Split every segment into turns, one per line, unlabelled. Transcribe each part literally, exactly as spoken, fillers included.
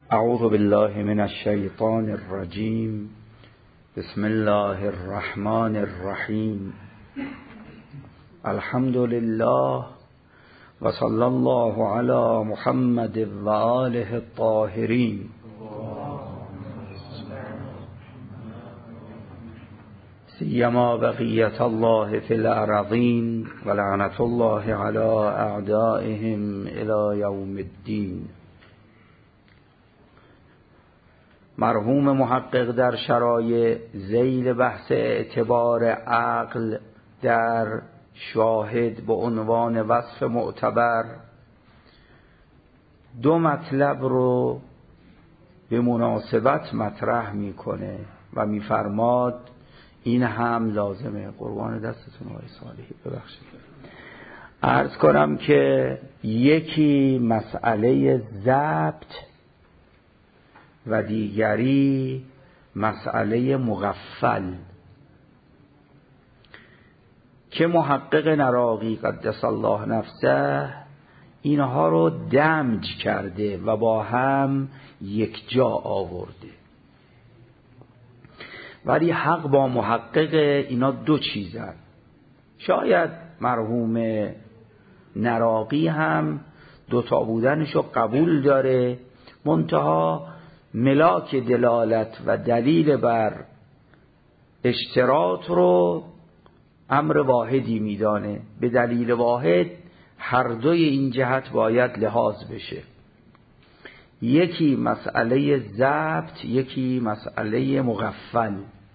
اعوذ بالله من الشیطان الرجیم. بسم الله الرحمن الرحیم. الحمد لله و صلی الله علی محمد و آله الطاهرین. سیما بقیت الله فی الارضین و لعنت الله علی اعدائهم الی یوم الدین. مرحوم محقق در شرایع ذیل بحث اعتبار عقل در شاهد به عنوان وصف معتبر دو مطلب رو به مناسبت مطرح میکنه و میفرماد این هم لازمه. قربان دستتون آقای صالحی، ببخشید. عرض کنم که یکی مسئله ضبط و دیگری مسئله مغفل که محقق نراقی قدس الله نفسه اینها رو دمج کرده و با هم یک جا آورده. ولی حق با محقق اینا دو چیزن. شاید مرحوم نراقی هم دوتا بودنشو قبول داره، منتها ملاک دلالت و دلیل بر اشتراط رو امر واحدی میدانه. به دلیل واحد هر دوی این جهت باید لحاظ بشه. یکی مسئله ضبط، یکی مسئله مغفل.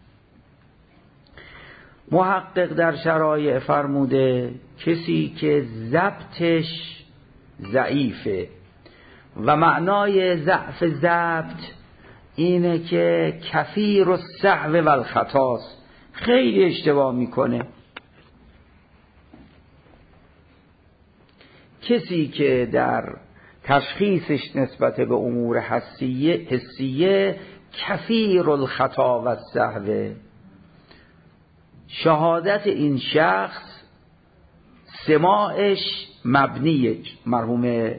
محقق در شرایع فرموده کسی که ضبطش ضعیفه و معنای ضعف ضبط اینه که کثیر السهو و الخطاست، خیلی اشتباه میکنه. کسی که در تشخیصش نسبت به امور حسیه حسیه کثیر الخطا و السهو، شهادت این شخص سماعش مبنیه. مرحوم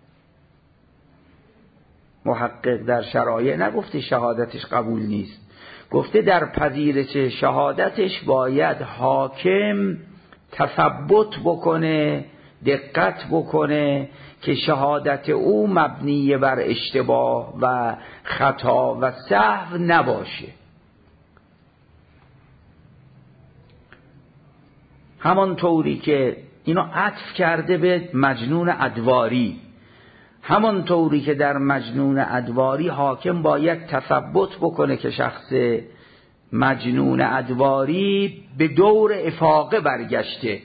محقق در شرایع نگفته شهادتش قبول نیست، گفته در پذیرش شهادتش باید حاکم تثبت بکنه، دقت بکنه که شهادت او مبنی بر اشتباه و خطا و سهو نباشه. همان طوری که اینو عطف کرده به مجنون ادواری، همان طوری که در مجنون ادواری حاکم باید تثبت بکنه که شخص مجنون ادواری به دور افاقه برگشته،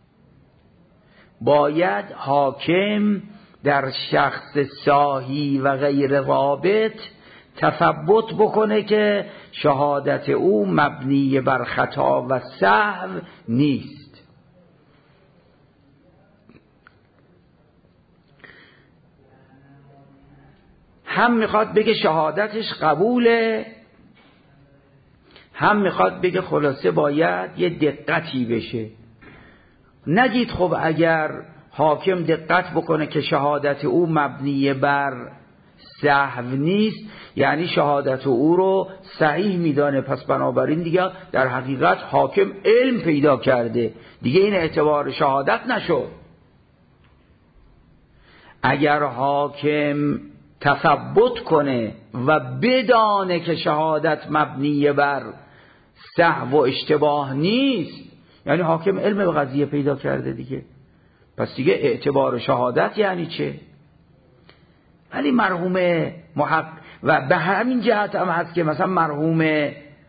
باید حاکم در شخص ساهی و غیر رابط تثبت بکنه که شهادت او مبنی بر خطا و سهو نیست. هم میخواد بگه شهادتش قبوله، هم میخواد بگه خلاصه باید یه دقتی بشه. نگید خب اگر حاکم دقت بکنه که شهادت او مبنی بر سهو نیست یعنی شهادت او رو صحیح میدانه، پس بنابراین دیگه در حقیقت حاکم علم پیدا کرده، دیگه این اعتبار شهادت نشد. اگر حاکم تثبت کنه و بدانه که شهادت مبنی بر سهو و اشتباه نیست یعنی حاکم علم به قضیه پیدا کرده دیگه، پس دیگه اعتبار شهادت یعنی چه؟ ولی مرحوم محقق و به همین جهت هم هست که مثلا مرحوم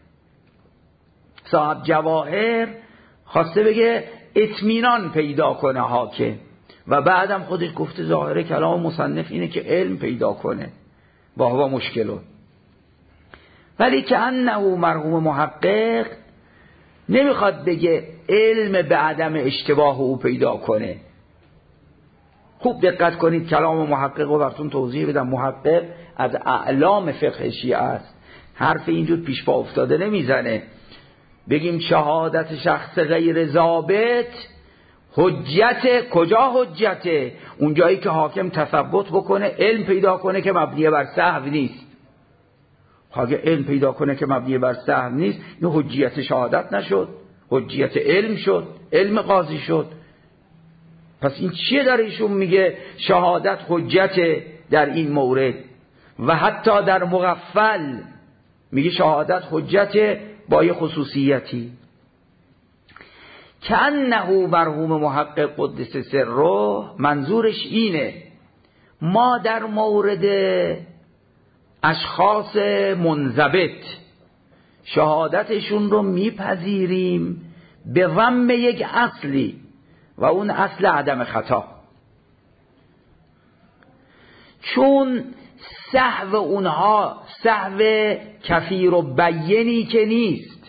صاحب جواهر خواسته بگه اطمینان پیدا کنه حاکم و بعدم خودش گفته ظاهره کلام مصنف اینه که علم پیدا کنه با هوا مشکلون. ولی که انه مرحوم محقق نمیخواد بگه علم به عدم اشتباه او پیدا کنه. خوب دقت کنید کلام محقق رو براتون توضیح بدم. محقق از اعلام فقه شیعه است، حرف اینجور پیش پا افتاده نمیزنه. بگیم شهادت شخص غیر ضابط حجت کجا حجته؟ اون جایی که حاکم تثبت بکنه، علم پیدا کنه که مبنی بر سهو نیست. اگه علم پیدا کنه که مبنی بر سهو نیست، این حجیت شهادت نشد، حجیت علم شد، علم قاضی شد. پس این چیه داره ایشون میگه شهادت حجت در این مورد؟ و حتی در مغفل میگه شهادت حجت با یه خصوصیتی که انه مرحوم محقق قدس سره منظورش اینه ما در مورد اشخاص منضبط شهادتشون رو میپذیریم به ضم یک اصلی و اون اصل عدم خطا، چون سهو اونها سهو کثیر و بینی که نیست،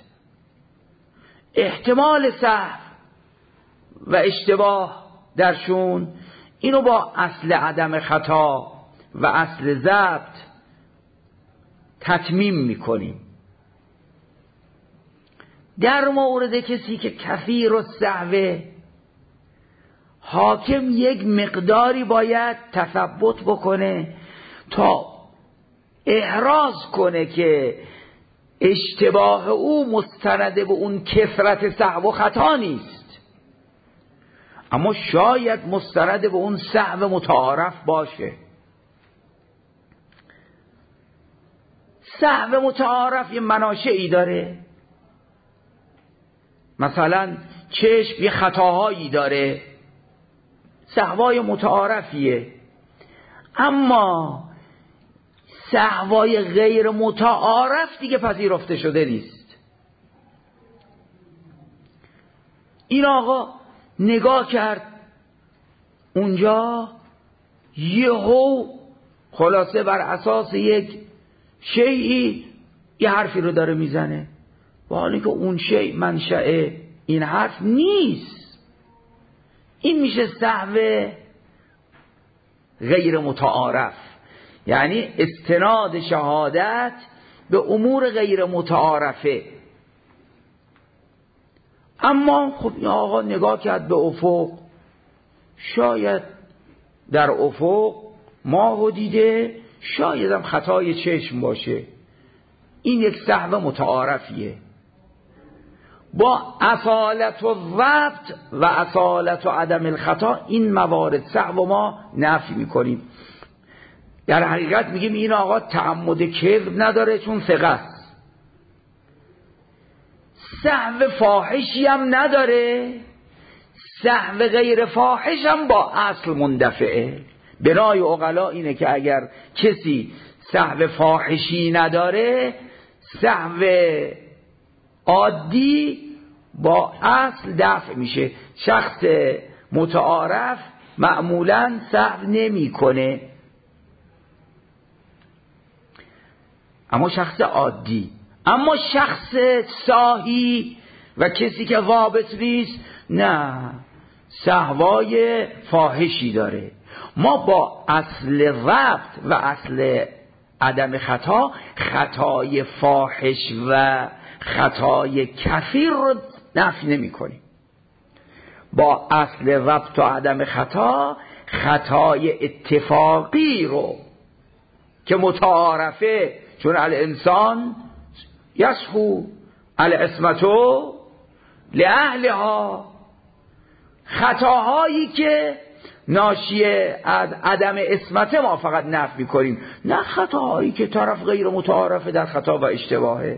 احتمال سهو و اشتباه درشون، اینو با اصل عدم خطا و اصل ضبط تتمیم میکنیم. در مورد کسی که کثیر و سهو، حاکم یک مقداری باید تثبت بکنه تا احراز کنه که اشتباه او مستند به اون کثرت سهو و خطا نیست، اما شاید مستند به اون سهو متعارف باشه. سهو متعارف یه مناشئی داره، مثلا چشم یه خطاهایی داره، سهوای متعارفیه. اما سهوای غیر متعارف دیگه پذیرفته شده نیست. این آقا نگاه کرد اونجا، یهو خلاصه بر اساس یک شیئی یه حرفی رو داره میزنه، با حالی که اون شیء منشأ این حرف نیست. این میشه سهو غیر متعارف، یعنی استناد شهادت به امور غیر متعارفه. اما خب این آقا نگاه کرد به افق، شاید در افق ماهو دیده، شاید هم خطای چشم باشه. این یک سهو متعارفیه. با اصالت و ضبط و اصالت و عدم الخطا این موارد سهو ما نفی میکنیم. در حقیقت میگیم این آقا تعمد کذب نداره چون ثقه است، سهو فاحشی هم نداره، سهو غیر فاحش هم با اصل مندفعه. بنای عقلا اینه که اگر کسی سهو فاحشی نداره، سهو عادی با اصل دفع میشه. شخص متعارف معمولا سهو نمی کنه، اما شخص عادی. اما شخص ساهی و کسی که ضابط نیست، نه، سهوای فاحشی داره. ما با اصل ضبط و اصل عدم خطا خطای فاحش و خطای کثیر رو نفی نمی کنیم. با اصل ضبط و عدم خطا خطای اتفاقی رو که متعارفه، چون الانسان یسخو العصمتو لأهلها، خطاهایی که ناشی از عدم عصمت ما فقط نفی می‌کنیم، نه خطاهایی که طرف غیر متعارفه در خطا و اشتباهه.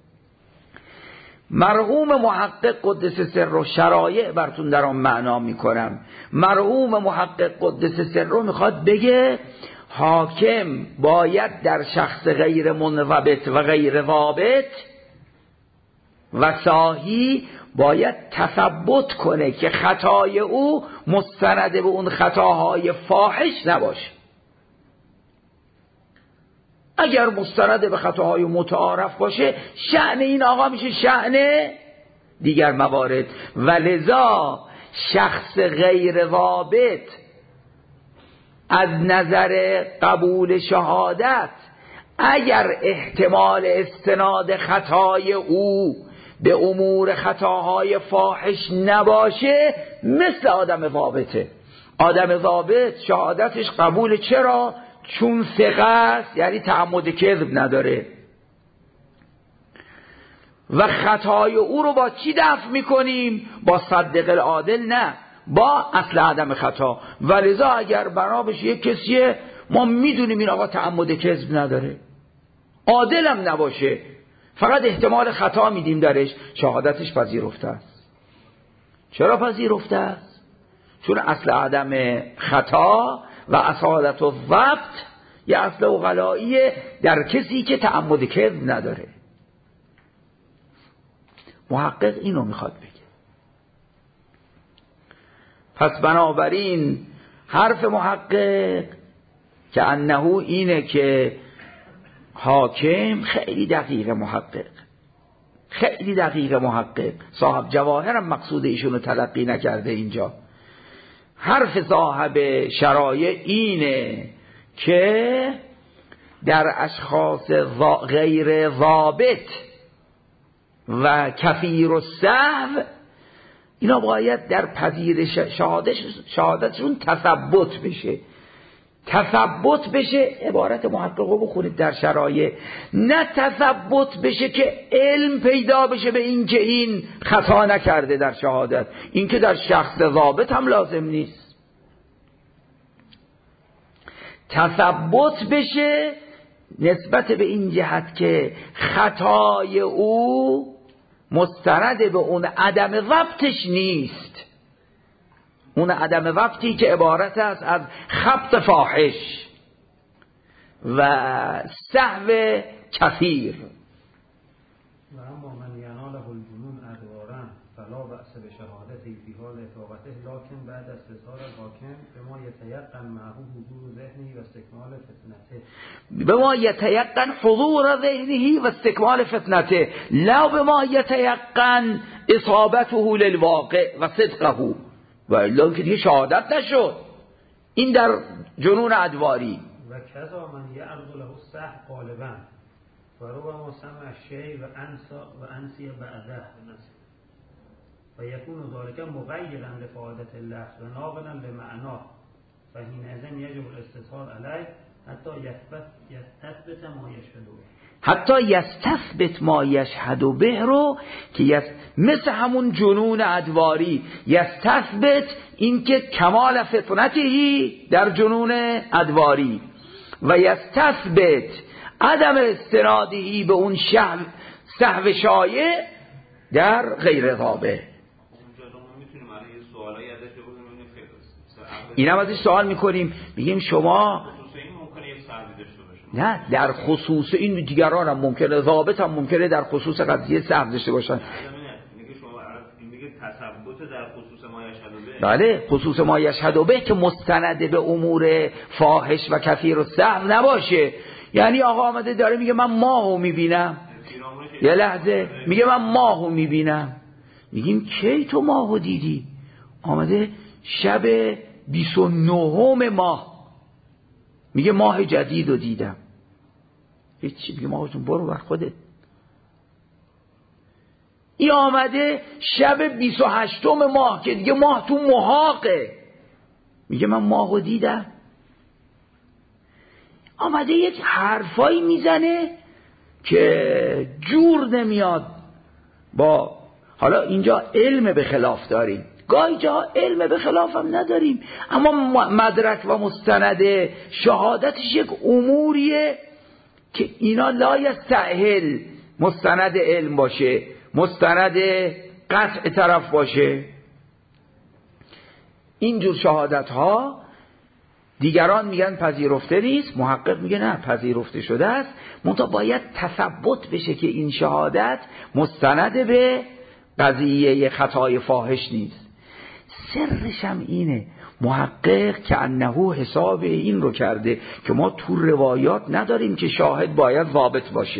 مرحوم محقق قدس سره شرایع براتون در آن معنا میکنم. مرحوم محقق قدس سره میخواد بگه حاکم باید در شخص غیر منضبط و غیر ضابط و ساهی باید تثبت کنه که خطای او مستند به اون خطاهای فاحش نباشه. اگر مستند به خطاهای متعارف باشه، شأن این آقا میشه شأن دیگر موارد. و لذا شخص غیر ضابط از نظر قبول شهادت اگر احتمال استناد خطای او به امور خطاهای فاحش نباشه مثل آدم ضابطه. آدم ضابط شهادتش قبول، چرا؟ چون ثقه است، یعنی تعمد کذب نداره. و خطای او رو با چی دفع میکنیم؟ با صدق العادل؟ نه، با اصل عدم خطا. ولذا اگر بنا بشه یک کسیه ما میدونیم این آقا تعمد کذب نداره، عادلم نباشه، فقط احتمال خطا میدیم درش، شهادتش پذیرفته است. چرا پذیرفته است؟ چون اصل عدم خطا و اصالت و ضبط یه اصل اغلاییه در کسی که تعمد کذب نداره. محقق اینو میخواد بگه. پس بنابراین حرف محقق که انه اینه که حاکم خیلی دقیق، محقق خیلی دقیق، محقق صاحب جواهرم مقصود ایشونو تلقی نکرده اینجا. حرف صاحب شرایع اینه که در اشخاص غیر ضابط و کفیر و سهو اینا باید در پذیرش شهادتشون تثبت بشه. تثبت بشه عبارت محقق رو بخونید در شرایع، نه تثبت بشه که علم پیدا بشه به این که این خطا نکرده در شهادت. این که در شخص ضابط هم لازم نیست. تثبت بشه نسبت به این جهت که خطای او مستند به اون عدم ضبطش نیست، اون عدم ضبطی که عبارت است از خبط فاحش و سهو کثیر.
و اما من یناله الجنون ادوارا فلا بأس بشهادته فی حال اطاقته، لکن بعد استظهار الحاکم بما یتیقن معه حضور ذهنی و استکمال فتنته،
بما یتیقن حضور ذهنی و استکمال فتنته، لا بما یتیقن اصابته للواقع و صدقه، و الا که دیگه شهادت نشد. این در جنون ادواری.
و کذا من یعرض له الصح غالبا فربما سمع الشیء و انسا و انسی بعده و یکون ذلك مغیرا لفائدة اللفظ و ناقلا لمعناه فحینئذ یجب الاستظهار علیه حتی یثبت یستثبت ما یشهد به،
حتی یستثبت ما یشهد به رو که یست... مثل همون جنون ادواری یستثبت این که کمال فطنتهی در جنون ادواری و یستثبت عدم استنادهی به اون شهو سهو شایع در غیر ضابط. این هم ازش سوال میکنیم، میگیم شما نه در خصوص این دیگران هم ممکنه، ضابط هم ممکنه در خصوص قضیه سهو داشته باشن.
میگه تثبت در خصوص ما یشهد به،
بله خصوص ما یشهد به که مستند به امور فاحش و کثیر و سهو نباشه. یعنی آقا آمده داره میگه من ماهو میبینم، یه لحظه میگه من ماهو میبینم، میگیم کی تو ماهو دیدی؟ آمده شب بیست و نهم ماه میگه ماه جدید رو دیدم. هیچی، میگه ماهو جون برو بر خودت. این آمده شب بیست و هشتم ماه که دیگه ماه تو محاقه میگه من ماهو دیدم. آمده یک حرفایی میزنه که جور نمیاد با، حالا اینجا علم به خلاف داریم، گاهی جا علم به خلاف هم نداریم، اما مدرک و مستند شهادتش یک اموریه که اینا لا یستأهل مستند علم باشه، مستند قطع طرف باشه. اینجور شهادت ها دیگران میگن پذیرفته نیست، محقق میگه نه پذیرفته شده است، منتها باید تثبت بشه که این شهادت مستند به قضیه خطای فاحش نیست. سرش هم اینه، محقق که انه حساب این رو کرده که ما تو روایات نداریم که شاهد باید ضابط باشه.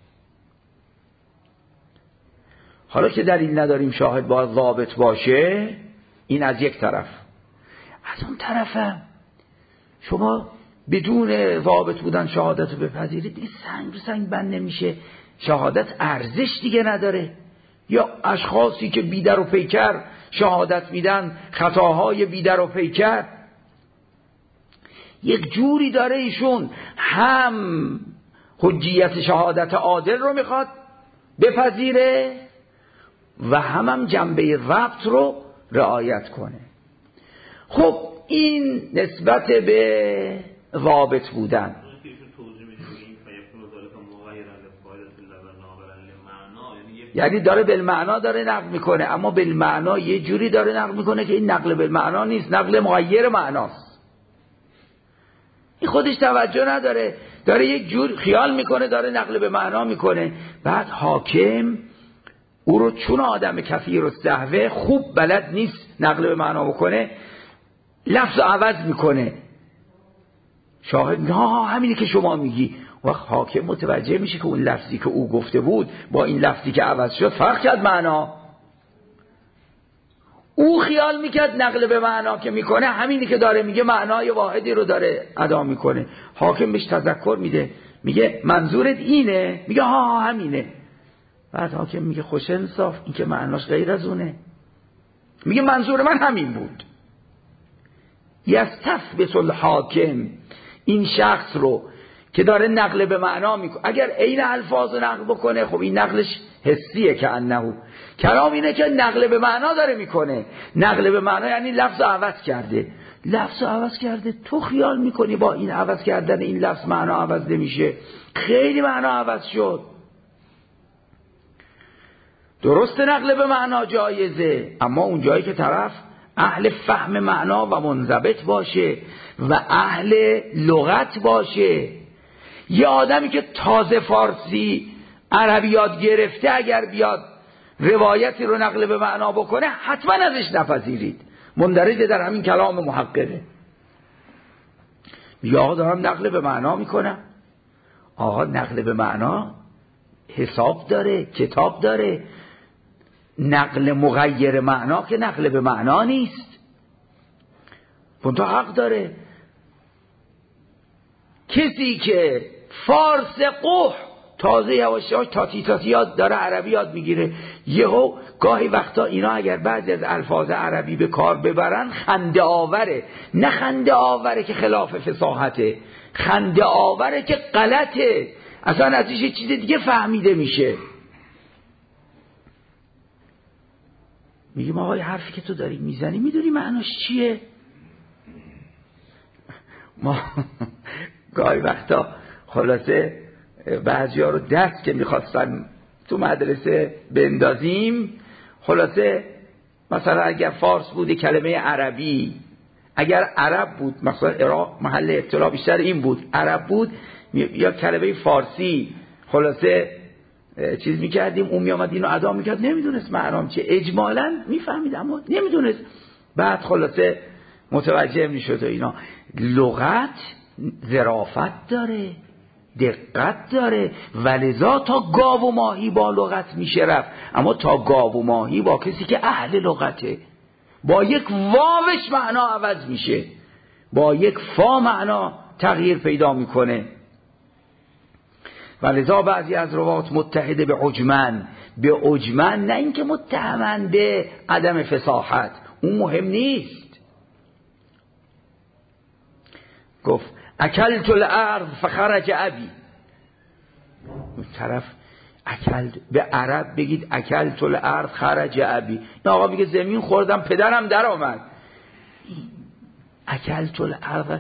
حالا که دلیل نداریم شاهد باید ضابط باشه، این از یک طرف. از اون طرفم شما بدون ضابط بودن شهادت رو بپذیرید، دیگه سنگ رو سنگ بند نمیشه، شهادت ارزش دیگه نداره. یا اشخاصی که بیدر و پیکر شهادت میدن، خطاهای بیدر و پیکر. یک جوری داره ایشون هم حجیت شهادت عادل رو میخواد بپذیره و هم هم جنبه ربط رو رعایت کنه. خب این نسبت به ضابط بودن. یعنی داره بالمعنا داره نقل میکنه، اما بالمعنا یه جوری داره نقل میکنه که این نقل بالمعنا نیست، نقل مغیر معناست. این خودش توجه نداره، داره یک جور خیال میکنه داره نقل به معنا میکنه. بعد حاکم او رو چون آدم کثیر السهو خوب بلد نیست نقل به معنا بکنه، لفظ عوض میکنه. شاهد نه همینی که شما میگی. وقت حاکم متوجه میشه که اون لفظی که او گفته بود با این لفظی که عوض شد فرق کرد معنا. او خیال میکرد نقل به معنا که میکنه همینی که داره میگه معنای واحدی رو داره ادا میکنه. حاکم بهش تذکر میده، میگه منظورت اینه؟ میگه ها ها همینه. بعد حاکم میگه خوش انصاف، این که معناش غیر از اونه. میگه منظور من همین بود. یستثبت الحاکم این شخص رو که داره نقل به معنا میکنه، اگر عین الفاظ نقل بکنه خب این نقلش حسیه که انه. کلام اینه که نقل به معنا داره میکنه. نقل به معنا یعنی لفظ عوض کرده. لفظ عوض کرده، تو خیال میکنی با این عوض کردن این لفظ معنا عوض نمیشه؟ خیلی معنا عوض شد. درست نقل به معنا جایزه، اما اون جایی که طرف اهل فهم معنا و منضبط باشه و اهل لغت باشه. یه آدمی که تازه فارسی عربی یاد گرفته اگر بیاد روایتی رو نقل به معنا بکنه حتما ازش نپذیرید، مندرج در همین کلام محققه. یا آقا دارم نقل به معنا میکنم. آقا نقل به معنا حساب داره، کتاب داره. نقل مغیر معنا که نقل به معنا نیست. منتها حق داره. کسی که فارس قح تازه یواش یواش تاتی تاتی یاد داره عربی یاد میگیره، یهو گاهی وقتا اینا اگر بعضی از الفاظ عربی به کار ببرن خنده آوره. نه خنده آوره که خلاف فصاحته، خنده آوره که غلطه، اصلا ازش یه چیز دیگه فهمیده میشه. میگیم آقای حرفی که تو داری میزنی میدونی معناش چیه؟ ما گاهی وقتا خلاصه بعضی ها رو دست که میخواستن تو مدرسه بندازیم، خلاصه مثلا اگر فارس بود کلمه عربی، اگر عرب بود مثلا عراق محل ابتلا بیشتر این بود، عرب بود یا کلمه فارسی خلاصه چیز میکردیم، اون میامد اینو ادا میکرد، نمیدونست معنام چیه، اجمالا میفهمید اما نمیدونست. بعد خلاصه متوجه میشد و اینا. لغت ظرافت داره، دقت داره، ولذا تا گاو و ماهی با لغت میشه رفت، اما تا گاو و ماهی با کسی که اهل لغته. با یک واوش معنا عوض میشه، با یک فا معنا تغییر پیدا میکنه. ولذا بعضی از روات متحده به عجمن، به عجمن، نه اینکه متهمن به عدم فصاحت، اون مهم نیست. گفت اکلت الارض فخرج ابی. اون طرف اکل به عرب بگید اکلت الارض خرج ابی، این آقا میگه زمین خوردم پدرم در آمد. اکلت الارض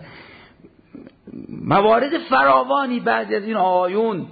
موارد فراوانی بعضی از این آقایون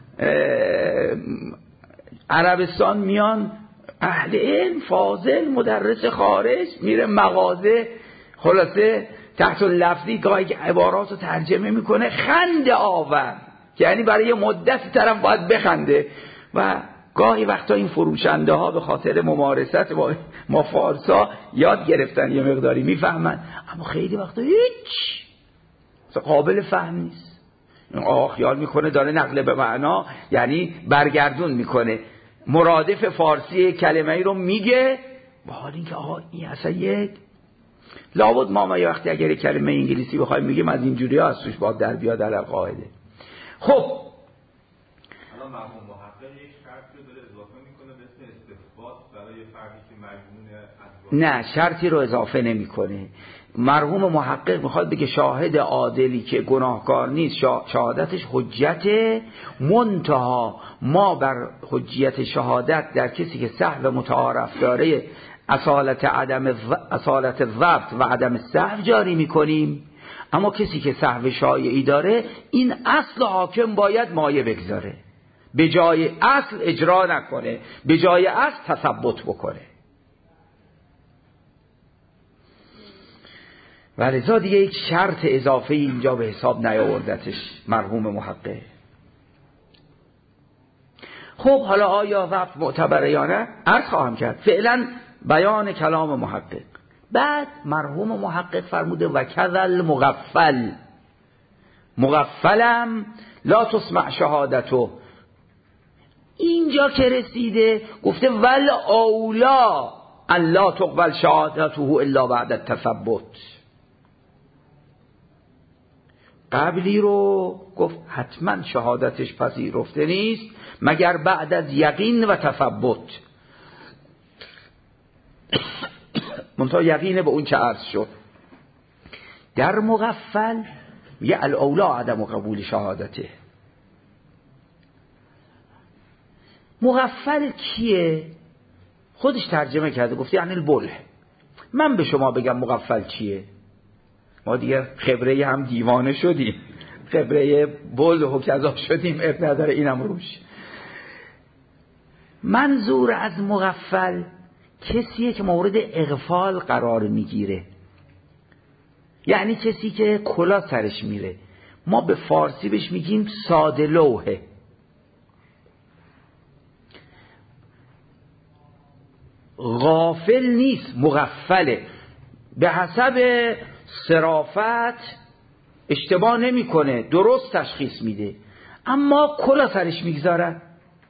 عربستان میان، اهل علم فاضل مدرس خارج، میره مغازه خلاصه تحت لفظی گاهی عبارات رو ترجمه میکنه، خنده آور، یعنی برای یه مدت طرف باید بخنده. و گاهی وقتا این فروشنده ها به خاطر ممارست با ما فارسا یاد گرفتن یه مقداری میفهمن، اما خیلی وقتا هیچ قابل فهم نیست. این آقا خیال میکنه داره نقل به معنا، یعنی برگردون میکنه، مرادف فارسی کلمه ای رو میگه، با حال اینکه آقا این اصلا یک لابد ما ما یه وقتی اگر کلمه انگلیسی بخوایم میگیم از اینجوری ها از توش باید در بیاد علل قاعده. خب
الان
الان مرحوم محقق یک شرطی رو داره اضافه میکنه به اسم استثبات برای فردی که مجنون ادوار.
نه، شرطی رو اضافه نمیکنه. مرحوم محقق میخواد بگه شاهد عادلی که گناهکار نیست شهادتش حجت، منتها ما بر حجیت شهادت در کسی که سهو متعارف داره اصالت عدم اصالت ضبط و عدم سهو جاری میکنیم، اما کسی که سهو شایعی داره این اصل حاکم باید مایه بگذاره، به جای اصل اجرا نکنه، به جای اصل تثبت بکنه. ولذا دیگه یک شرط اضافه اینجا به حساب نیاوردتش مرحوم محقق. خب حالا آیا ضبط معتبره یا نه؟ عرض خواهم کرد. فعلا بیان کلام محقق. بعد مرحوم محقق فرموده و کذل مغفل، مغفلم لا تسمع شهادتو. اینجا که رسیده گفته ول اولا ان لا تقبل شهادته الا بعد التثبت. قبلی رو گفت حتما شهادتش پذیرفته نیست مگر بعد از یقین و تثبت. منتها یقین به اون چه عرض شد. در مغفل یه الاولا عدم قبول شهادته. مغفل کیه؟ خودش ترجمه کرده، گفته یعنی البله. من به شما بگم مغفل چیه؟ ما دیگه خبره هم دیوانه شدیم، خبره بل و کذا شدیم، اب نداره اینم روش. منظور از مغفل کسیه که مورد اغفال قرار میگیره، یعنی کسی که کلا سرش میره. ما به فارسی بهش میگیم ساده لوحه. غافل نیست، مغفله. به حسب صرافت اشتباه نمیکنه، درست تشخیص میده، اما کلا سرش میگذارن.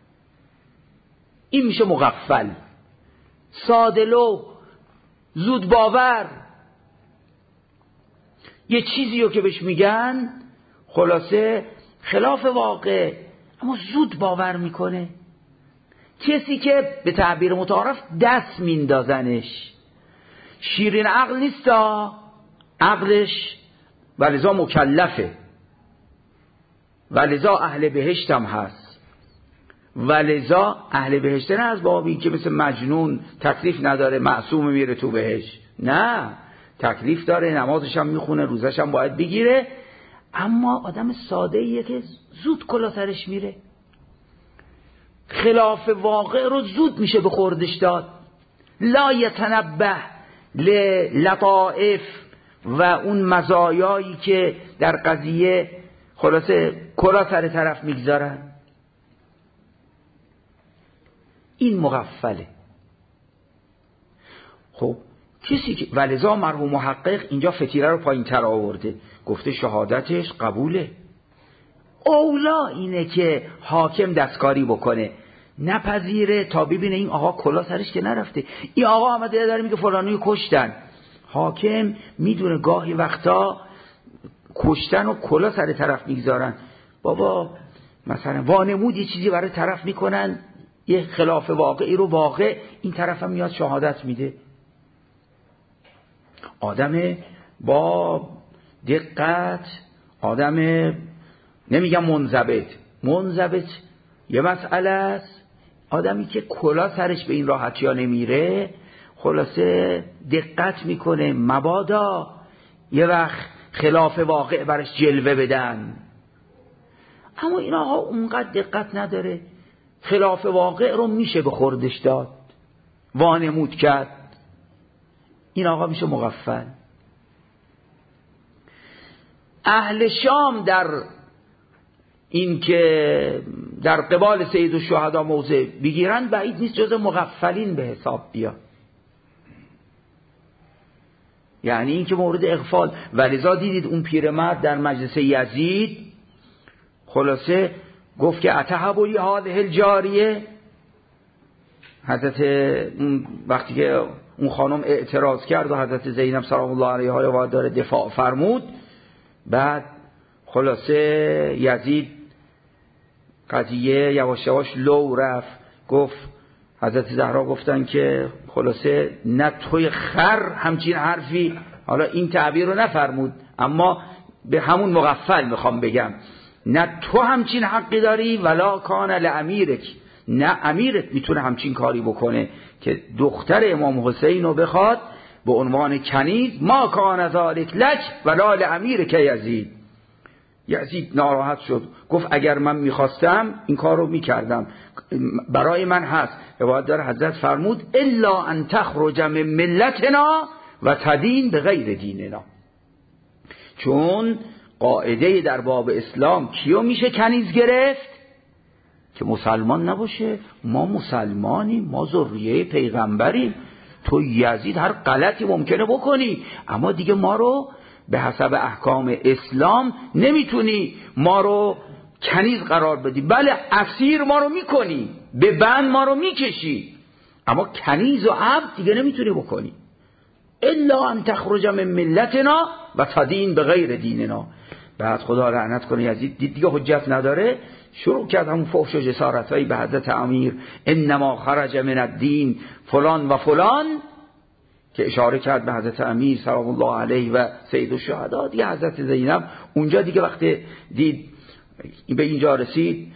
این میشه مغفل. ساده لوح، زود باور. یه چیزی رو که بهش میگن خلاصه خلاف واقع، اما زود باور میکنه. کسی که به تعبیر متعارف دست میندازنش. شیرین عقل نیستا، عقلش ولذا مکلفه، ولذا اهل بهشت هم هست. ولذا اهل بهشت نه از بابی که مثل مجنون تکلیف نداره معصوم میره تو بهشت، نه، تکلیف داره، نمازش هم میخونه، روزش هم باید بگیره، اما آدم ساده ایه که زود کلا سرش میره. خلاف واقع رو زود میشه به خوردش داد. لا یتنبه للطائف و اون مزایایی که در قضیه خلاصه کلا سر طرف میگذارن. این مغفله. خب کسی که ولذا مرحوم محقق اینجا فتیره رو پایین تر آورده، گفته شهادتش قبوله. اولا اینه که حاکم دستکاری بکنه، نپذیره تا ببینه این آقا کلا سرش که نرفته، این آقا آمده داره میگه فلانی کشتن. حاکم میدونه گاهی وقتا کشتن و کلا سر طرف میگذارن. بابا مثلا وانمود یه چیزی برای طرف میکنن، یه خلاف واقعی رو واقع، این طرف هم میاد شهادت میده. آدم با دقت، آدم نمیگم منضبط، منضبط یه مسئله است، آدمی که کلا سرش به این راحتی ها نمیره، خلاصه دقت میکنه مبادا یه وقت خلاف واقع برش جلوه بدن. اما این آقا اونقدر دقت نداره، خلاف واقع رو میشه به خوردش داد، وانمود کرد، این آقا میشه مغفل. اهل شام در این که در قبال سید الشهدا موضع بگیرن بعید نیست جز مغفلین به حساب بیاد، یعنی این که مورد اغفال. ولذا دیدید اون پیرمرد در مجلس یزید خلاصه گفت که اتهبوی هذه الجاریه. حضرت اون وقتی که اون خانم اعتراض کرد و حضرت زینب سلام الله علیها رو داره دفاع فرمود، بعد خلاصه یزید قضیه یواش یواش لو رفت. گفت حضرت زهرا گفتن که خلاصه نه توی خر همچین حرفی، حالا این تعبیر رو نفرمود اما به همون مغفل میخوام بگم، نه تو همچین حقی داری ولا کان لأمیرک، نه امیرت میتونه همچین کاری بکنه که دختر امام حسین رو بخواد به عنوان کنیز. ما کان ذالک لک ولا لأمیرک یزید. یزید ناراحت شد، گفت اگر من میخواستم این کار رو میکردم، برای من هست. روایت داره حضرت فرمود الا ان تخرج من ملتنا و تدین به غیر دیننا. چون قاعده در باب اسلام کیو میشه کنیز گرفت؟ که مسلمان نباشه. ما مسلمانیم، ما ذریه پیغمبریم. تو یزید هر غلطی ممکنه بکنی اما دیگه ما رو به حسب احکام اسلام نمیتونی ما رو کنیز قرار بدی. بله اسیر ما رو میکنی، به بند ما رو میکشی، اما کنیز و عبد دیگه نمیتونی بکنی. الا ان تخرج من ملتنا و تدین به غیر دیننا. بعد خدا لعنت کنه یزید دید دیگه حجت نداره، شروع کرد همون فحش و جسارتایی به حضرت امیر، انما خرج من الدین فلان و فلان، که اشاره کرد به حضرت امیر سلام الله علیه و سید الشهدا. دیگه حضرت زینب اونجا دیگه وقتی دید به اینجا رسید،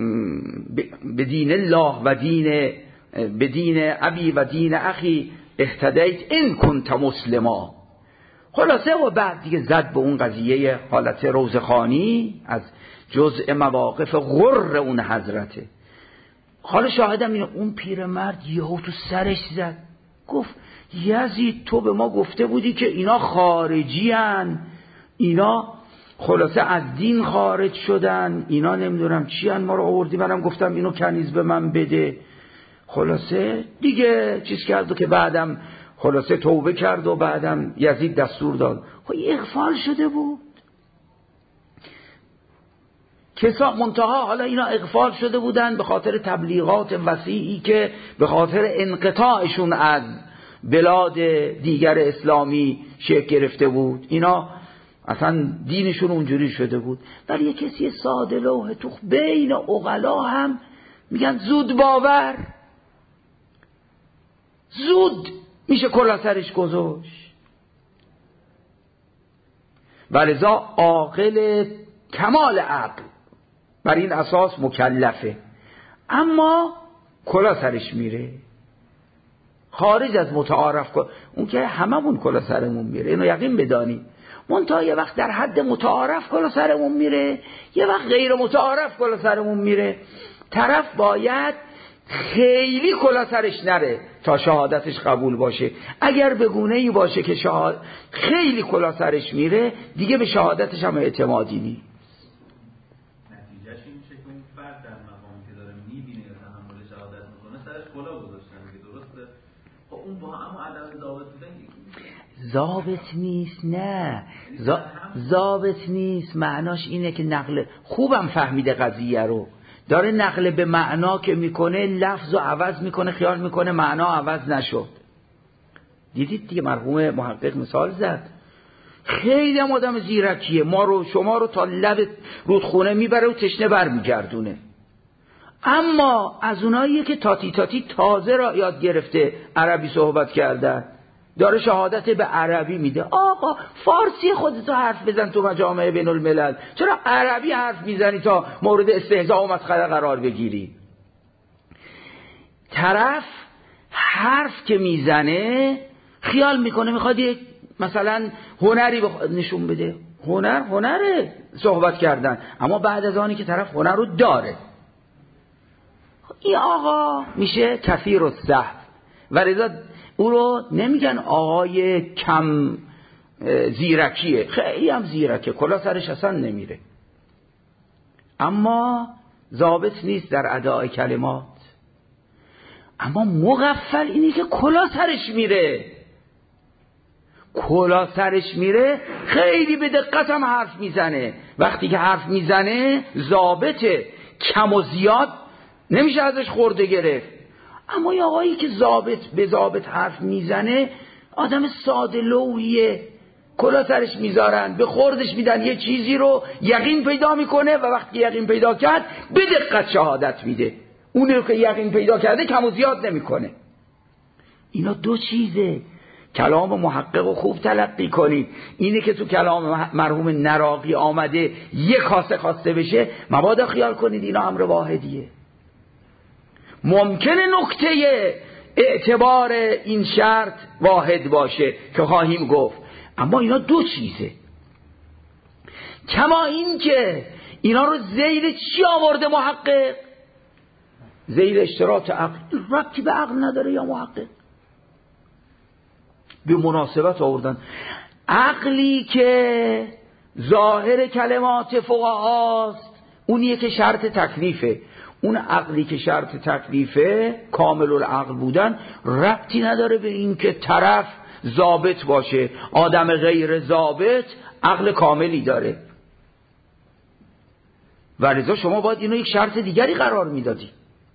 به دین الله و دین به دین ابی و دین اخی اهتدیت ان کنت مسلما. خلاصه و بعد دیگه زد به اون قضیه حالت روزخانی از جزء مواقف غر اون حضرته. حالا شاهدم اینه اون پیرمرد یهو تو سرش زد، گفت یزید تو به ما گفته بودی که اینا خارجی هن، اینا خلاصه از دین خارج شدن، اینا نمیدونم چی هن، ما رو آوردی منم گفتم اینو کنیز به من بده. خلاصه دیگه چیز کرد که بعدم خلاصه توبه کرد و بعدم یزید دستور داد. خب اغفال شده بود کسا منتها. حالا اینا اغفال شده بودن به خاطر تبلیغات وسیعی که به خاطر انقطاعشون از بلاد دیگر اسلامی شکل گرفته بود، اینا اصلا دینشون اونجوری شده بود. ولی یه کسی ساده لوح تو بین عقلا هم میگن زود باور، زود میشه کلا سرش گذاشت. ولذا عاقل کمال عقل بر این اساس مکلفه، اما کلا سرش میره خارج از متعارف کن. اون که هممون کلا سرمون میره، اینو یقین بدانی. منتها یه وقت در حد متعارف کلا سرمون میره، یه وقت غیر متعارف کلا سرمون میره. طرف باید خیلی کلا سرش نره تا شهادتش قبول باشه. اگر به گونه‌ای باشه که شهاد... خیلی کلا سرش میره، دیگه به شهادتش هم اعتمادی نیست.
نتیجهش این میشه که این فرد در مقامی که داره میبینه یا تحمل شهادت میکنه سرش کلا گذاشتن دیگه، درسته؟ خب اون با هم عدم ضابط بودن
ضابط نیست. نه ضابط نیست معناش اینه که نقل خوبم فهمیده قضیه رو، داره نقل به معنا که میکنه لفظ رو عوض میکنه، خیال میکنه معنا عوض نشد. دیدید دیگه مرحوم محقق مثال زد. خیلی هم آدم زیرکیه، ما رو شما رو تا لب رودخونه میبره و تشنه بر میگردونه. اما از اوناییه که تاتی تاتی تازه را یاد گرفته عربی صحبت کردن، داره شهادت به عربی میده. آقا فارسی خودتو حرف بزن تو مجامع بین الملل، چرا عربی حرف میزنی تا مورد استهزاء و مسخره قرار بگیری؟ طرف حرف که میزنه خیال میکنه میخواد یک مثلا هنری بخ... نشون بده. هنر هنره صحبت کردن، اما بعد از آنی که طرف هنر رو داره، این آقا میشه کثیر السهو. ولذا او رو نمیگن آقای کم زیرکیه، خیلی هم زیرکه، کلا سرش اصلا نمیره، اما ضابط نیست در اداء کلمات. اما مغفل اینی که کلا سرش میره، کلا سرش میره، خیلی به دقت هم حرف میزنه. وقتی که حرف میزنه ضابطه، کم و زیاد نمیشه ازش خورده گرفت. اما یه آقایی که ضابط به ضابط حرف میزنه آدم ساده لوحیه، کلا سرش میذارن، به خوردش میدن، یه چیزی رو یقین پیدا میکنه و وقتی یقین پیدا کرد به دقت شهادت میده. اون رو که یقین پیدا کرده کم و زیاد نمیکنه. اینا دو چیزه. کلام محقق رو خوب تلقی کنید. اینه که تو کلام مرحوم نراقی آمده یک کاسه خواسته بشه، مبادا خیال کنید اینا امر واحدیه. ممکنه نکته اعتبار این شرط واحد باشه که خواهیم گفت، اما اینا دو چیزه. کما این که اینا رو زیر چی آورده محقق؟ زیر اشتراط عقل. ربطی به عقل نداره یا محقق؟ به مناسبت آوردن. عقلی که ظاهر کلمات فقهاست اونیه که شرط تکلیفه. اون عقلی که شرط تکلیفه، کامل العقل بودن، ربطی نداره به این که طرف ضابط باشه. آدم غیر ضابط عقل کاملی داره و لذا شما باید اینو یک شرط دیگری قرار میدادی.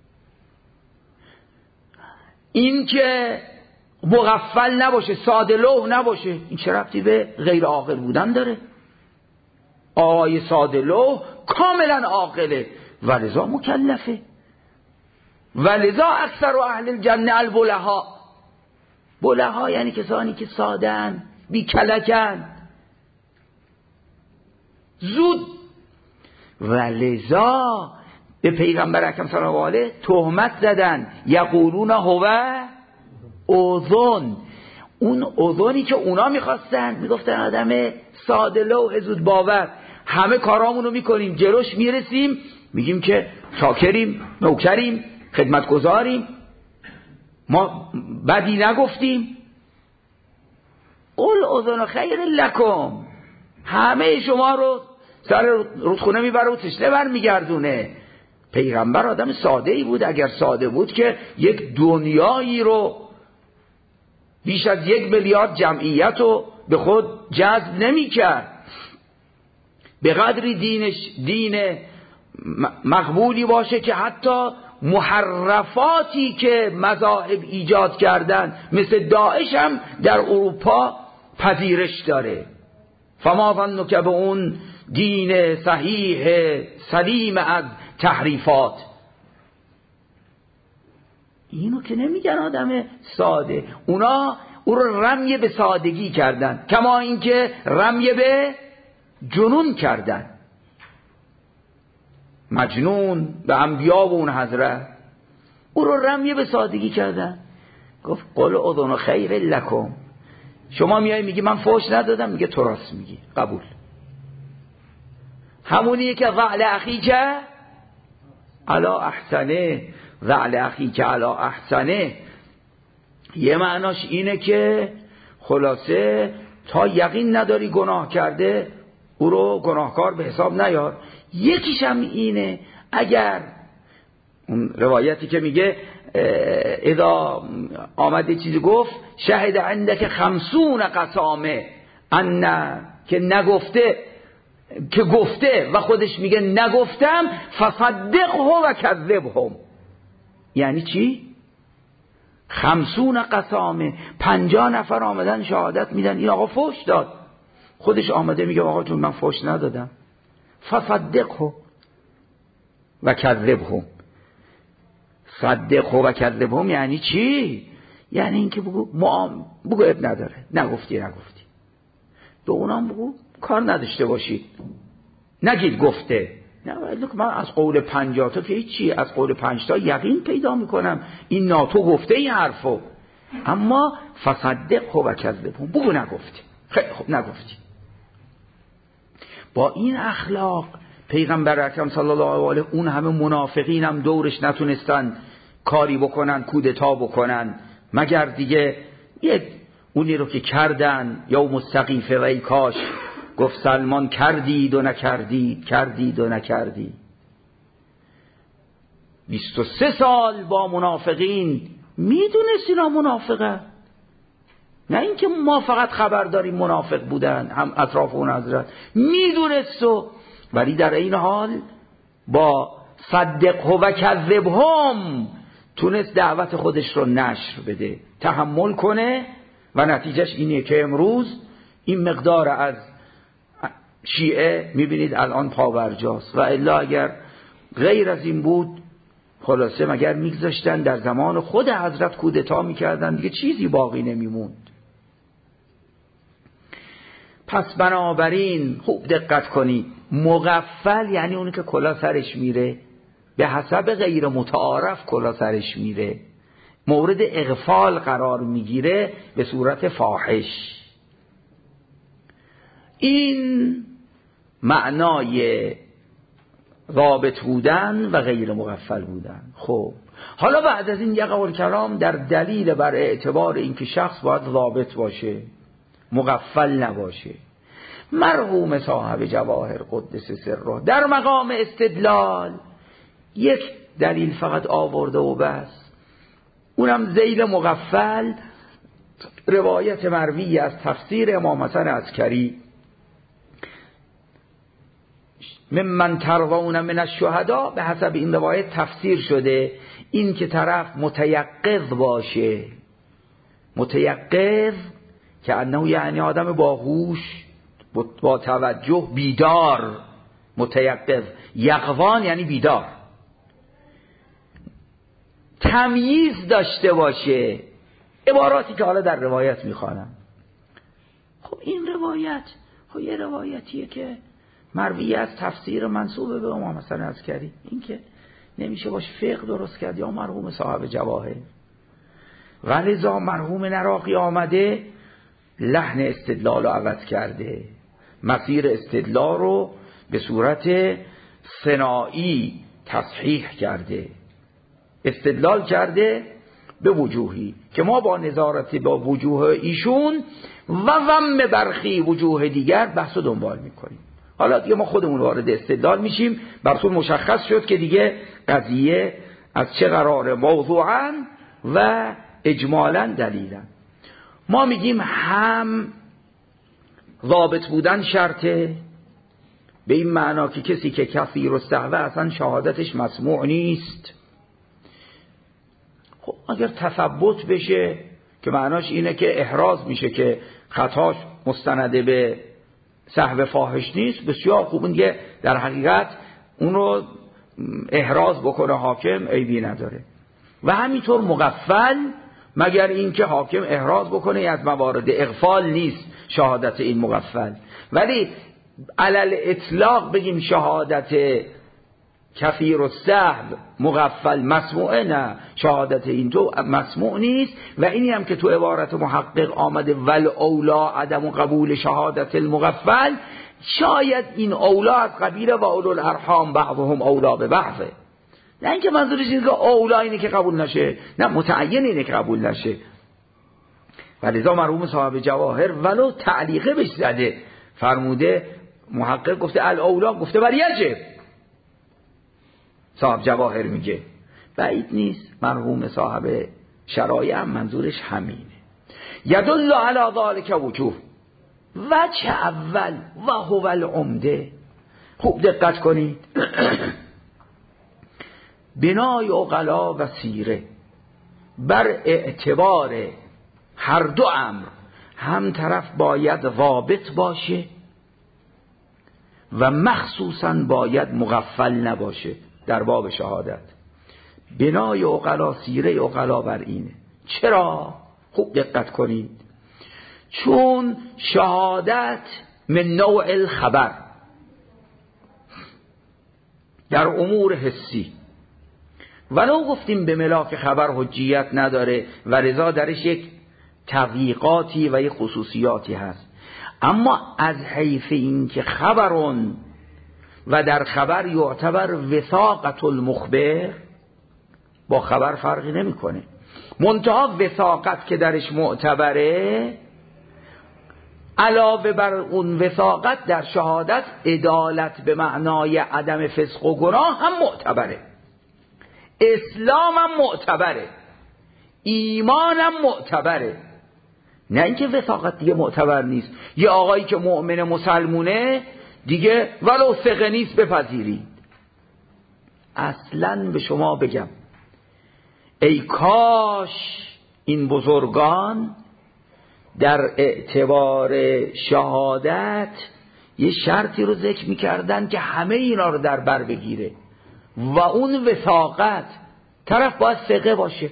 این که مغفل نباشه، ساده لوح نباشه، این چه ربطی به غیر عاقل بودن داره؟ آقای ساده لوح کاملا عاقله و لذا مکلفه. و لذا اکثر اهل الجنه البلها. بلها یعنی کسانی که ساده‌اند، بی کلکن، زود. و لذا به پیغمبر اکرم صلی الله علیه تهمت زدن، یقولون هو اذن. اون اذنی که اونا میخواستن، میگفتن آدم ساده لوح زود باور، همه کارامونو میکنیم، جلوش میرسیم، میگیم که شاکریم، نوکریم، خدمتگزاریم، ما بدی نگفتیم. قل اذن خیر لکم. همه شما رو سر رودخونه میبره و تشنه بر میگردونه. پیغمبر آدم ساده ای بود. اگر ساده بود که یک دنیایی رو بیش از یک میلیارد جمعیت رو به خود جذب نمی کرد. به قدری دینش دین مقبولی باشه که حتی محرفاتی که مذاهب ایجاد کردن مثل داعش هم در اروپا پذیرش داره. فما ظنک به اون دین صحیح سلیم از تحریفات. اینو که نمیگن آدم ساده. اونا او رو رمی به سادگی کردن، کما اینکه رمی به جنون کردن. مجنون به انبیا و اون حضرت او رو رمی به سادگی کردن. گفت قل اذن خیر لکم. شما میای میگی من فحش ندادم، میگه تو راست میگی، قبول. همونیه که ضعل اخیک علا احسنه، ضعل اخیک علا احسنه. یه معناش اینه که خلاصه تا یقین نداری گناه کرده او رو گناهکار به حساب نیار. یکیش هم اینه اگر اون روایتی که میگه اذا آمده چیزی گفت شهد عندك خمسون قسامه ان، که نگفته که گفته و خودش میگه نگفتم، فصدقه و کذبهم. یعنی چی؟ خمسون قسامه، پنجاه نفر آمدن شهادت میدن این آقا فحش داد، خودش آمده میگه آقا جون من فحش ندادم. فصدقه و کذبهم. صدقه و کذبهم یعنی چی؟ یعنی اینکه بگو معام... بگو اب نداره، نگفتی نگفتی. به اونام بگو کار نداشته باشید، نگید گفته. نه ولی من از قول پنجاه تا که هیچی، از قول پنج تا یقین پیدا میکنم این ناتو گفته این حرفو. اما فصدقه و کذبهم، بگو نگفتی. خیلی خب نگفتی. با این اخلاق پیغمبر اکرم صلی الله علیه اون همه منافقین هم دورش نتونستن کاری بکنن، کودتا بکنن، مگر دیگه یک اونی رو که کردن یوم السقیفه و ای کاش. گفت سلمان کردید و نکردید، کردید و نکردید. بیست و سه سال با منافقین میدونست اینا منافقه، نه اینکه ما فقط خبر داریم منافق بودن هم اطراف اون حضرت، میدونست. و ولی در این حال با صدقه و کذبهم تونست دعوت خودش رو نشر بده، تحمل کنه و نتیجهش اینه که امروز این مقدار از شیعه میبینید الان پاورجاست، و الا اگر غیر از این بود خلاصه مگر میگذاشتن در زمان خود حضرت کودتا میکردن دیگه چیزی باقی نمیموند. پس بنابراین خوب دقت کنید، مغفل یعنی اونی که کلا سرش میره، به حسب غیر متعارف کلا سرش میره، مورد اغفال قرار میگیره به صورت فاحش. این معنای ضابط بودن و غیر مغفل بودن. خب حالا بعد از این یقع الکلام در دلیل بر اعتبار اینکه شخص باید ضابط باشه، مغفل نباشه. مرحوم صاحب جواهر قدس سره در مقام استدلال یک دلیل فقط آورده و بس، اونم ذیل مغفل روایت مروی از تفسیر امام حسن عسکری ممن ترضون من الشهدا، به حسب این روایت تفسیر شده این که طرف متیقظ باشه، متیقظ که انه یعنی آدم باهوش با توجه بیدار، متیقظ یقظان یعنی بیدار، تمییز داشته باشه، عباراتی که حالا در روایت میخوانم. خب این روایت خب یه روایتیه که مروی از تفسیر منسوب به امام حسن عسکری، این که نمیشه باش فقه درست کرد یا مرحوم صاحب جواهر. ولذا مرحوم نراقی آمده لحن استدلال رو عوض کرده، مسیر استدلال رو به صورت ثنایی تصحیح کرده، استدلال کرده به وجوهی که ما با نظارت با وجوه ایشون و وم برخی وجوه دیگر بحث و دنبال میکنیم. حالا دیگه ما خودمون وارد استدلال میشیم، براتون مشخص شد که دیگه قضیه از چه قرار موضوعاً و اجمالاً دلیلاً. ما میگیم هم ضابط بودن شرطه، به این معنا که کسی که کثیر السهو اصلا شهادتش مسموع نیست. خب اگر تثبت بشه که معناش اینه که احراز میشه که خطاش مستنده به سهو فاحش نیست، بسیار خوب، دیگه در حقیقت اون رو احراز بکنه حاکم عیبی نداره. و همینطور مغفل مگر این که حاکم احراز بکنه از موارد اغفال نیست شهادت این مغفل، ولی علل اطلاق بگیم شهادت کثیر السهو مغفل مسموعه، نه، شهادت این تو مسموع نیست. و اینی هم که تو عبارت محقق آمده ول اولا عدم قبول شهادت المغفل، شاید این اولا از قبیل و اولو الارحام بعضهم اولا به بعضه، نه اینکه منظورش اینه که اولا اینه که قبول نشه، نه، متعین اینه که قبول نشه. ولذا مرحوم صاحب جواهر ولو تعلیقه بهش زده، فرموده محقق گفته الاولا، گفته بر یجب. صاحب جواهر میگه بعید نیست مرحوم صاحب شرایع هم منظورش همینه. یدل علی ذلک وجوه، وجه اول و هو العمده. خوب دقت کنید، بنای عقلا و سیره بر اعتبار هر دو امر، هم طرف باید ضابط باشه و مخصوصا باید مغفل نباشه در باب شهادت. بنای عقلا سیره عقلا بر اینه. چرا؟ خوب دقت کنید، چون شهادت من نوع الخبر در امور حسی، ولو گفتیم به ملاک خبر حجیت نداره و رضا درش یک تضییقاتی و یک خصوصیاتی هست، اما از حیث این که خبرون و در خبر یعتبر وثاقت المخبر، با خبر فرقی نمیکنه، منتها وثاقت که درش معتبره، علاوه بر اون وثاقت در شهادت عدالت به معنای عدم فسق و گناه هم معتبره، اسلام هم معتبره، ایمان هم معتبره. نه اینکه وثاقت دیگه معتبر نیست، یه آقایی که مؤمن مسلمونه دیگه ولو ثقه نیست بپذیرید. اصلا به شما بگم ای کاش این بزرگان در اعتبار شهادت یه شرطی رو ذکر میکردن که همه اینا رو در بر بگیره و اون وثاقت. طرف باید فقه باشه،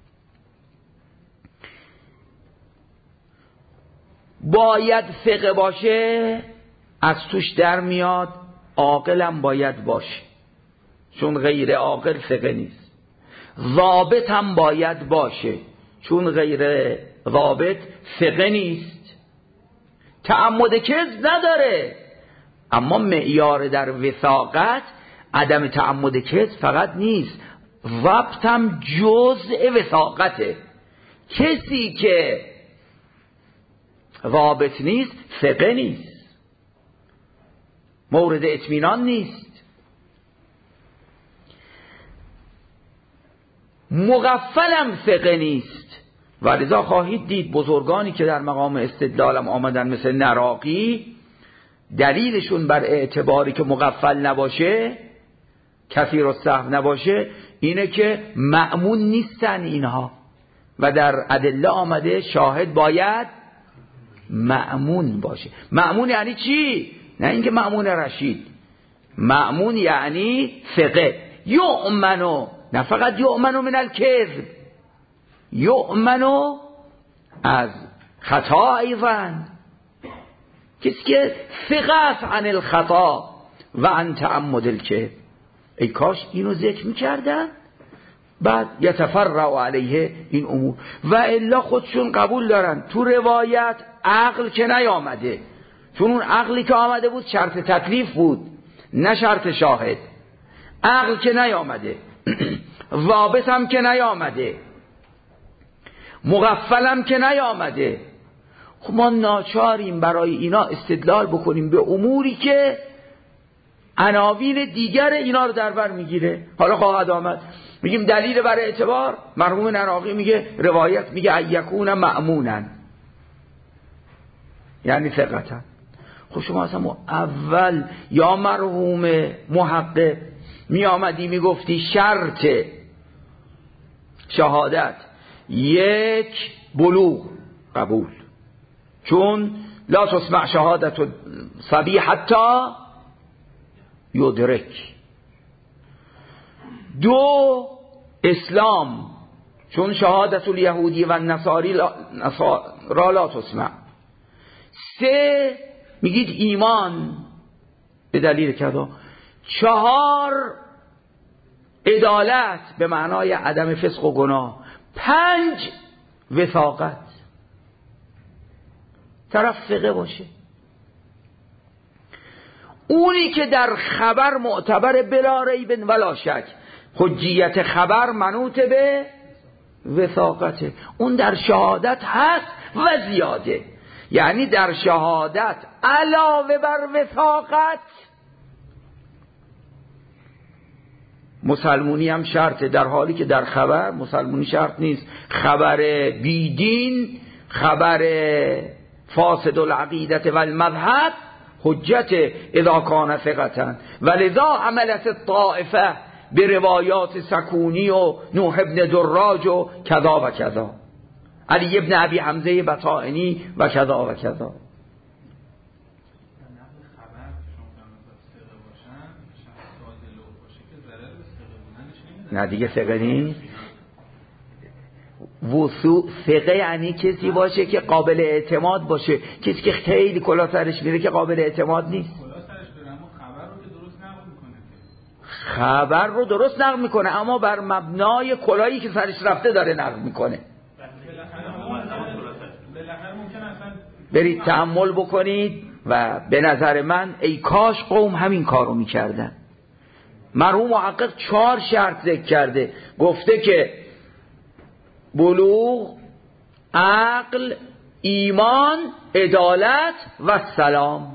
باید فقه باشه، از توش در میاد عاقلم باید باشه، چون غیر عاقل فقه نیست. ضابط هم باید باشه، چون غیر ضابط فقه نیست. تعمد کذب نداره، اما معیار در وثاقت عدم تعمد کذب فقط نیست، ضبط هم جزء وثاقته. کسی که ضابط نیست فقه نیست، مورد اطمینان نیست. مغفلم فقه نیست. و لذا خواهید دید بزرگانی که در مقام استدلالم آمدن مثل نراقی، دلیلشون بر اعتباری که مغفل نباشه، کثیر السهو نباشه، اینه که مأمون نیستن اینها. و در ادله آمده شاهد باید مأمون باشه. مأمون یعنی چی؟ نه اینکه مأمون رشید، مأمون یعنی فقه. یؤمنو، نه فقط یؤمنو من الکذب، یؤمنو از خطا ایضا. کسی که فقه است عن الخطا و عن تعمد الکذب. ای کاش اینو ذکر میکردن، بعد یتفرع علیه این امور. و الا خودشون قبول دارن تو روایت عقل که نیامده، چون اون عقلی که آمده بود شرط تکلیف بود نه شرط شاهد. عقل که نیامده، ضابط هم که نیامده، مغفلم که نیامده. خب ما ناچاریم برای اینا استدلال بکنیم به اموری که عناوین دیگر اینا رو در بر میگیره. حالا خواهد آمد میگیم دلیل برای اعتبار. مرحوم نراقی میگه روایت میگه ایکون مأمونن، یعنی ثقتن. خب شما اصلا اول یا مرحوم محقق می آمدی می گفتی شرط شهادت یک بلوغ، قبول، چون لا تسمع شهادت صبی حتی یدرک. دو اسلام، چون شهادت الیهودی و نصاری را لا تسمع. سه میگید ایمان به دلیل کذا. چهار عدالت به معنای عدم فسق و گناه. پنج وثاقت، طرف فقه باشه. اونی که در خبر معتبر بلا ریب ولا شک، حجیت خبر منوط به وثاقته. اون در شهادت هست و زیاده، یعنی در شهادت علاوه بر وثاقت مسلمونی هم شرطه، در حالی که در خبر مسلمونی شرط نیست. خبر بیدین، خبر فاسد العقیدت و المذهب حجت اذا کان ثقة. ولذا عملت الطائفه به روایات سکونی و نوح ابن دراج و کذا و کذا، علی ابن ابی حمزه بطائنی و کذا و کذا. نه دیگه ثقه نیست. وثوق ثقه یعنی کسی باشه که قابل اعتماد باشه. کسی که خیلی کلا سرش میره که قابل اعتماد نیست. خبر رو درست نقل میکنه اما بر مبنای کلایی که سرش رفته داره نقل میکنه. برید تأمل بکنید و به نظر من ای کاش قوم همین کارو میکردن. مرحوم محقق چهار شرط ذکر کرده، گفته که بلوغ، عقل، ایمان، عدالت و سلام.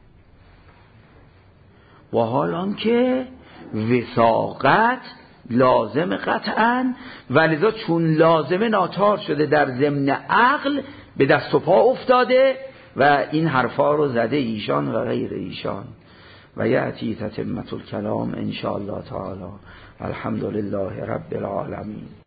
و حال که وثاقت لازم قطعا، ولذا چون لازمه ناچار شده در ضمن عقل به دست و پا افتاده و این حرفا رو زده ایشان و غیر ایشان. و یأتی تتمة الکلام ان شاء الله تعالی. الحمد لله رب العالمین.